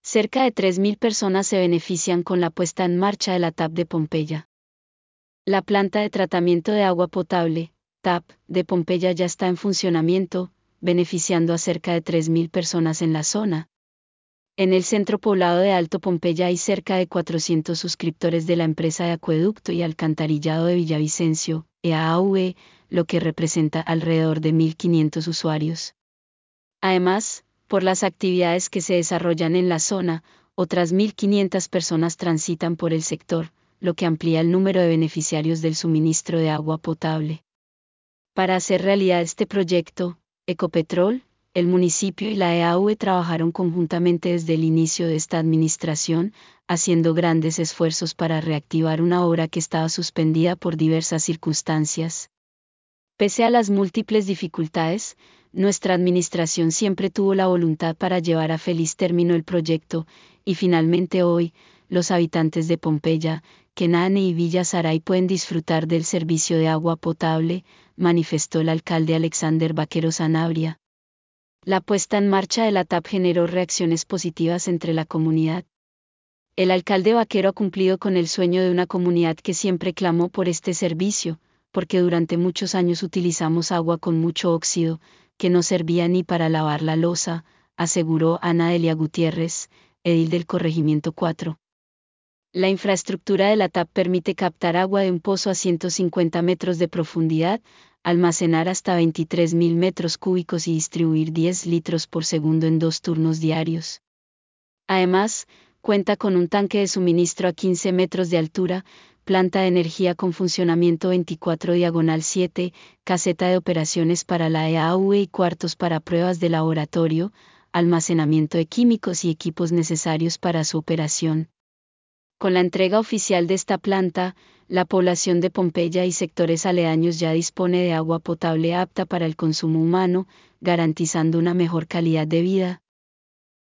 Cerca de 3.000 personas se benefician con la puesta en marcha de la TAP de Pompeya. La planta de tratamiento de agua potable, TAP, de Pompeya ya está en funcionamiento, beneficiando a cerca de 3.000 personas en la zona. En el centro poblado de Alto Pompeya hay cerca de 400 suscriptores de la empresa de acueducto y alcantarillado de Villavicencio, EAAV, lo que representa alrededor de 1.500 usuarios. Además, por las actividades que se desarrollan en la zona, otras 1.500 personas transitan por el sector, lo que amplía el número de beneficiarios del suministro de agua potable. Para hacer realidad este proyecto, Ecopetrol, el municipio y la EAV trabajaron conjuntamente desde el inicio de esta administración, haciendo grandes esfuerzos para reactivar una obra que estaba suspendida por diversas circunstancias. Pese a las múltiples dificultades, nuestra administración siempre tuvo la voluntad para llevar a feliz término el proyecto, y finalmente hoy, los habitantes de Pompeya, Kenane y Villa Saray pueden disfrutar del servicio de agua potable, manifestó el alcalde Alexander Vaquero Sanabria. La puesta en marcha de la TAP generó reacciones positivas entre la comunidad. El alcalde Vaquero ha cumplido con el sueño de una comunidad que siempre clamó por este servicio, porque durante muchos años utilizamos agua con mucho óxido, que no servía ni para lavar la loza, aseguró Ana Delia Gutiérrez, edil del Corregimiento 4. La infraestructura de la TAP permite captar agua de un pozo a 150 metros de profundidad, almacenar hasta 23.000 metros cúbicos y distribuir 10 litros por segundo en 2 turnos diarios. Además, cuenta con un tanque de suministro a 15 metros de altura, planta de energía con funcionamiento 24/7, caseta de operaciones para la EAV y cuartos para pruebas de laboratorio, almacenamiento de químicos y equipos necesarios para su operación. Con la entrega oficial de esta planta, la población de Pompeya y sectores aledaños ya dispone de agua potable apta para el consumo humano, garantizando una mejor calidad de vida,